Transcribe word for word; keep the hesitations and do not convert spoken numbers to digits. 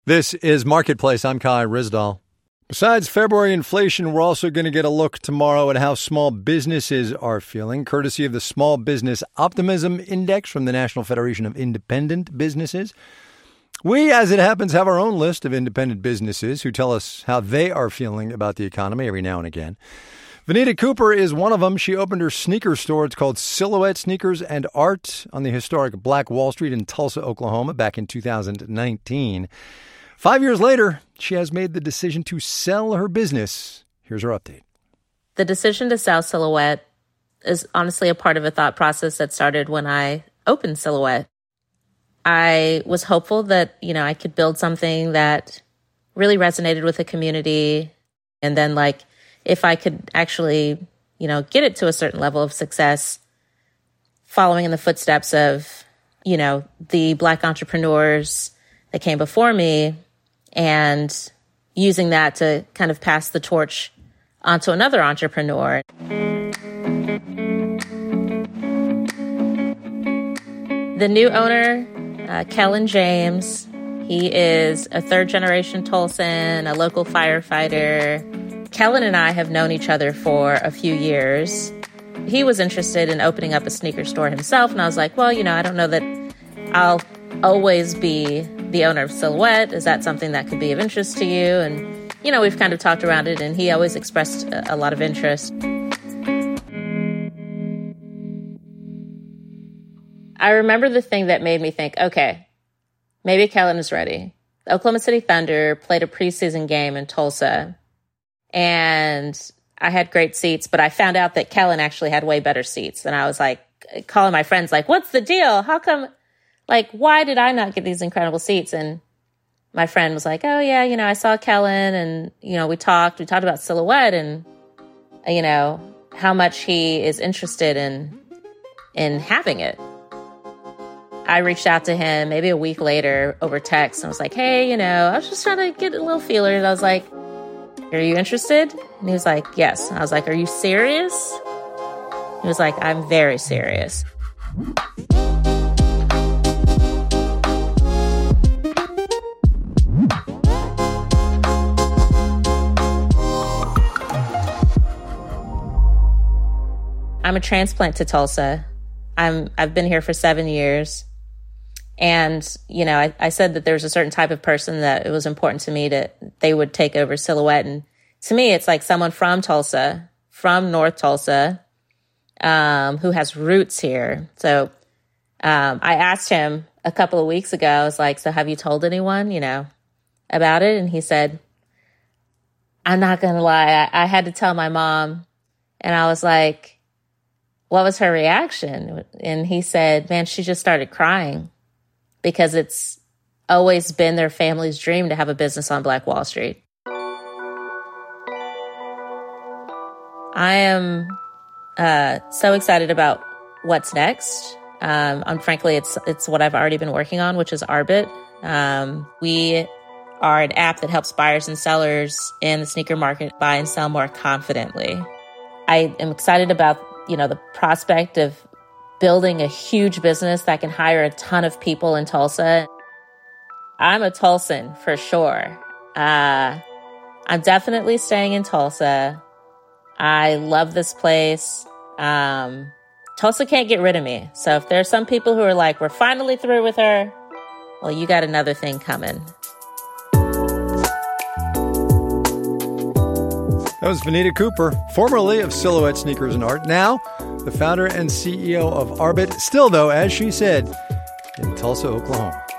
This is Marketplace. I'm Kai Ryssdal. Besides February inflation, we're also going to get a look tomorrow at how small businesses are feeling, courtesy of the Small Business Optimism Index from the National Federation of Independent Businesses. We, as it happens, have our own list of independent businesses who tell us how they are feeling about the economy every now and again. Vanita Cooper is one of them. She opened her sneaker store. It's called Silhouette Sneakers and Art on the historic Black Wall Street in Tulsa, Oklahoma, back in two thousand nineteen. Five years later, she has made the decision to sell her business. Here's her update. The decision to sell Silhouette is honestly a part of a thought process that started when I opened Silhouette. I was hopeful that, you know, I could build something that really resonated with the community. And then, like, if I could actually, you know, get it to a certain level of success, following in the footsteps of, you know, the Black entrepreneurs that came before me, and using that to kind of pass the torch onto another entrepreneur. The new owner, uh, Kellen James, he is a third-generation Tulsan, a local firefighter. Kellen and I have known each other for a few years. He was interested in opening up a sneaker store himself, and I was like, well, you know, I don't know that I'll always be the owner of Silhouette. Is that something that could be of interest to you? And, you know, we've kind of talked around it, and he always expressed a, a lot of interest. I remember the thing that made me think, okay, maybe Kellen is ready. The Oklahoma City Thunder played a preseason game in Tulsa, and I had great seats, but I found out that Kellen actually had way better seats. And I was like, calling my friends, like, what's the deal? How come? Like, why did I not get these incredible seats? And my friend was like, oh, yeah, you know, I saw Kellen and, you know, we talked. We talked about Silhouette and, you know, how much he is interested in in having it. I reached out to him maybe a week later over text. And I was like, hey, you know, I was just trying to get a little feeler. And I was like, are you interested? And he was like, yes. And I was like, are you serious? He was like, I'm very serious. I'm a transplant to Tulsa. I'm, I've been here for seven years. And, you know, I, I said that there's a certain type of person that it was important to me that they would take over Silhouette. And to me, it's like someone from Tulsa, from North Tulsa, um, who has roots here. So um, I asked him a couple of weeks ago, I was like, so have you told anyone, you know, about it? And he said, I'm not going to lie. I, I had to tell my mom. And I was like, what was her reaction? And he said, man, she just started crying because it's always been their family's dream to have a business on Black Wall Street. I am uh, so excited about what's next. Um, and frankly, it's it's what I've already been working on, which is Arbit. Um, we are an app that helps buyers and sellers in the sneaker market buy and sell more confidently. I am excited about you know, the prospect of building a huge business that can hire a ton of people in Tulsa. I'm a Tulsan for sure. Uh, I'm definitely staying in Tulsa. I love this place. Um, Tulsa can't get rid of me. So if there's some people who are like, we're finally through with her, well, you got another thing coming. That was Vanita Cooper, formerly of Silhouette Sneakers and Art, now the founder and C E O of Arbit, still, though, as she said, in Tulsa, Oklahoma.